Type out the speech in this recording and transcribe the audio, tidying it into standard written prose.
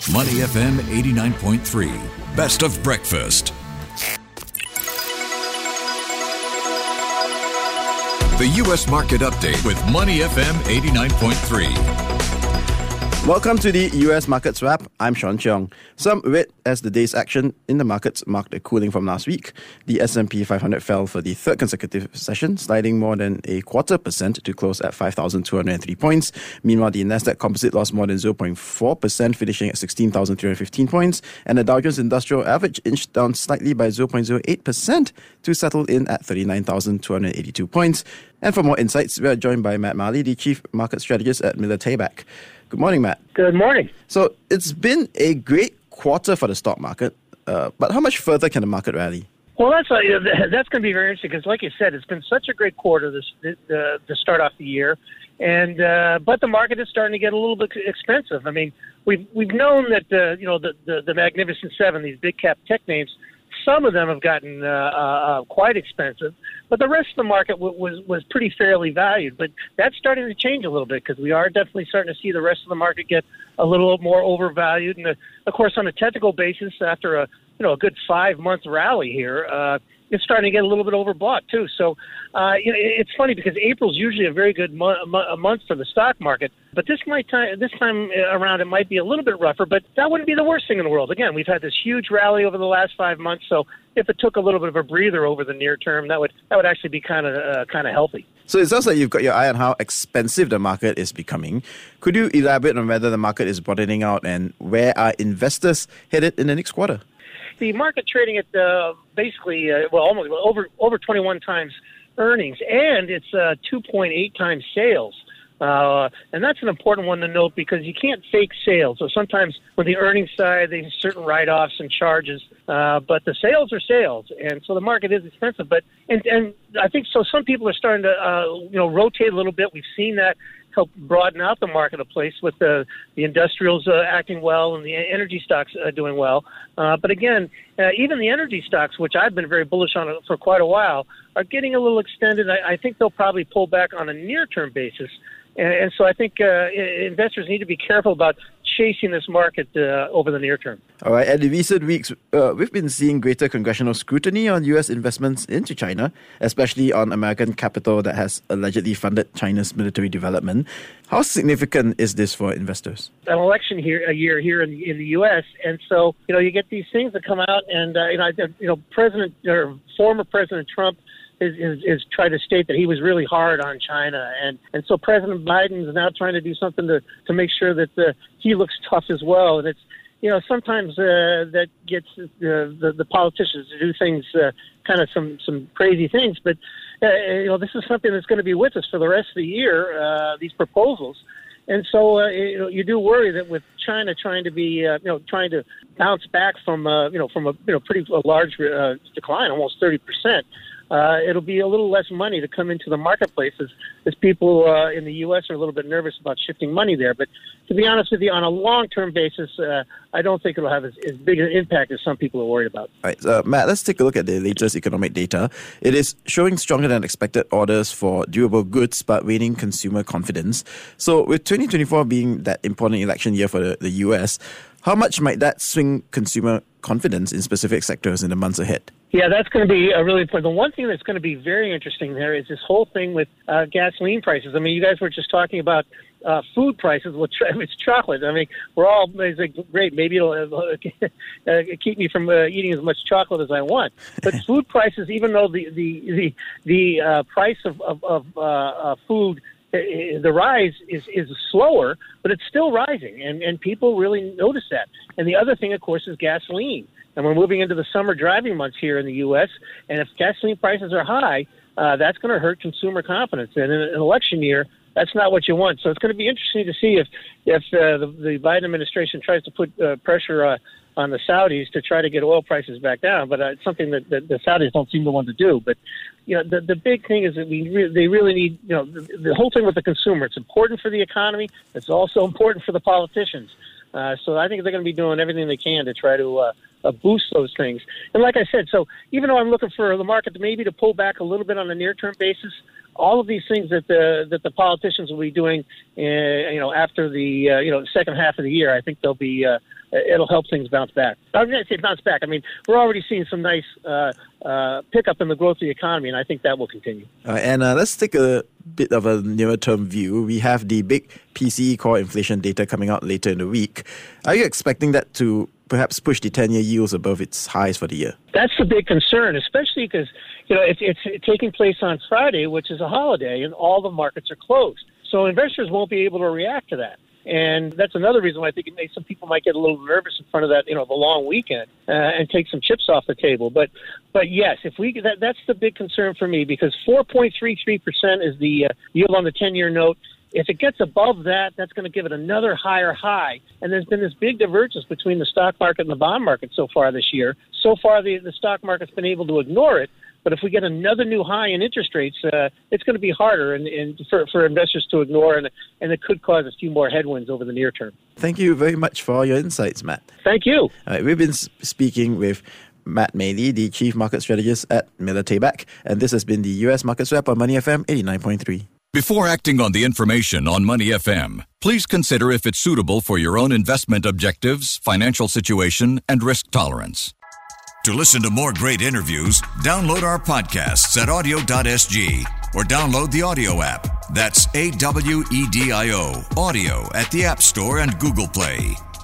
Money FM 89.3. Best of breakfast. The U.S. Market Update with Money FM 89.3. Welcome to the US Markets Wrap. I'm Sean Cheong. Some red as the day's action in the markets marked a cooling from last week. The S&P 500 fell for the third consecutive session, sliding more than 0.25% to close at 5,203 points. Meanwhile, the Nasdaq Composite lost more than 0.4%, finishing at 16,315 points. And the Dow Jones Industrial Average inched down slightly by 0.08% to settle in at 39,282 points. And for more insights, we are joined by Matt Marley, the Chief Market Strategist at Miller Tabak. Good morning, Matt. Good morning. So it's been a great quarter for the stock market, but how much further can the market rally? Well, that's going to be very interesting because, like you said, it's been such a great quarter to start off the year, and but the market is starting to get a little bit expensive. I mean, we've known that the Magnificent Seven, these big cap tech names, some of them have gotten quite expensive, but the rest of the market was pretty fairly valued. But that's starting to change a little bit because we are definitely starting to see the rest of the market get a little more overvalued. And of course, on a technical basis, after a good 5-month rally here, it's starting to get a little bit overbought too. So it's funny because April's usually a very good month for the stock market, but this time around it might be a little bit rougher. But that wouldn't be the worst thing in the world. Again, we've had this huge rally over the last 5 months, so if it took a little bit of a breather over the near term, that would actually be kind of healthy. So it sounds like you've got your eye on how expensive the market is becoming. Could you elaborate on whether the market is broadening out and where are investors headed in the next quarter? The market trading at basically almost over 21 times earnings, and it's 2.8 times sales. And that's an important one to note because you can't fake sales. So sometimes with the earnings side, there's certain write-offs and charges, but the sales are sales, and so the market is expensive. But and I think so. Some people are starting to rotate a little bit. We've seen that help broaden out the marketplace with the industrials acting well and the energy stocks doing well. But again, even the energy stocks, which I've been very bullish on for quite a while, are getting a little extended. I think they'll probably pull back on a near-term basis. And so I think investors need to be careful about chasing this market over the near term. All right. And in recent weeks, we've been seeing greater congressional scrutiny on U.S. investments into China, especially on American capital that has allegedly funded China's military development. How significant is this for investors? An election year here in the U.S., and so you get these things that come out, and former President Trump is trying to state that he was really hard on China, and so President Biden is now trying to do something to make sure that he looks tough as well. And it's sometimes that gets the politicians to do things kind of some crazy things, but this is something that's going to be with us for the rest of the year. These proposals. And so, you do worry that with China trying to be, trying to bounce back from a pretty large decline, almost 30%. It'll be a little less money to come into the marketplace as people in the U.S. are a little bit nervous about shifting money there. But to be honest with you, on a long-term basis, I don't think it'll have as big an impact as some people are worried about. All right, Matt, let's take a look at the latest economic data. It is showing stronger than expected orders for durable goods, but waning consumer confidence. So with 2024 being that important election year for the U.S., how much might that swing consumer confidence in specific sectors in the months ahead? Yeah, that's going to be really important. The one thing that's going to be very interesting there is this whole thing with gasoline prices. I mean, you guys were just talking about food prices. Well, it's chocolate. I mean, we're all like, great. Maybe it'll keep me from eating as much chocolate as I want. But food prices, even though the price of food, the rise is slower, but it's still rising, and people really notice that. And the other thing, of course, is gasoline. And we're moving into the summer driving months here in the U.S., and if gasoline prices are high, that's going to hurt consumer confidence. And in an election year, that's not what you want. So it's going to be interesting to see if the Biden administration tries to put pressure on the Saudis to try to get oil prices back down. But it's something that the Saudis don't seem to want to do. But the big thing is that they really need the whole thing with the consumer. It's important for the economy. It's also important for the politicians. So I think they're going to be doing everything they can to try to boost those things. And like I said, so even though I'm looking for the market to maybe to pull back a little bit on a near-term basis, all of these things that the politicians will be doing, after the second half of the year, I think they'll be. It'll help things bounce back. I'm going to say bounce back. I mean, we're already seeing some nice pickup in the growth of the economy, and I think that will continue. And let's take a bit of a nearer-term view. We have the big PCE core inflation data coming out later in the week. Are you expecting that to perhaps push the 10-year yields above its highs for the year? That's the big concern, especially because it's taking place on Friday, which is a holiday, and all the markets are closed. So investors won't be able to react to that. And that's another reason why I think some people might get a little nervous in front of that, the long weekend and take some chips off the table. But yes, that's the big concern for me, because 4.33% is the yield on the 10-year note. If it gets above that, that's going to give it another higher high. And there's been this big divergence between the stock market and the bond market so far this year. So far, the stock market's been able to ignore it. But if we get another new high in interest rates, it's going to be harder and for investors to ignore, and it could cause a few more headwinds over the near term. Thank you very much for all your insights, Matt. Thank you. All right, we've been speaking with Matt Maley, the Chief Market Strategist at Miller Tabak, and this has been the US Markets Wrap on Money FM 89.3. Before acting on the information on Money FM, please consider if it's suitable for your own investment objectives, financial situation, and risk tolerance. To listen to more great interviews, download our podcasts at audio.sg or download the audio app. That's AWEDIO, audio at the App Store and Google Play.